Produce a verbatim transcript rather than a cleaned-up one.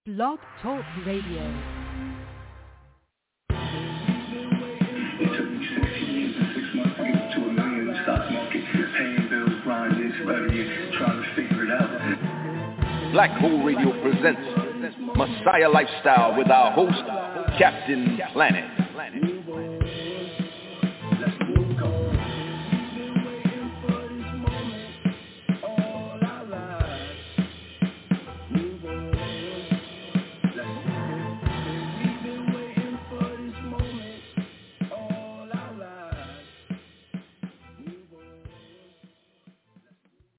Blog Talk Radio. Black Hole Radio presents Messiah Lifestyle with our host, Captain Planet.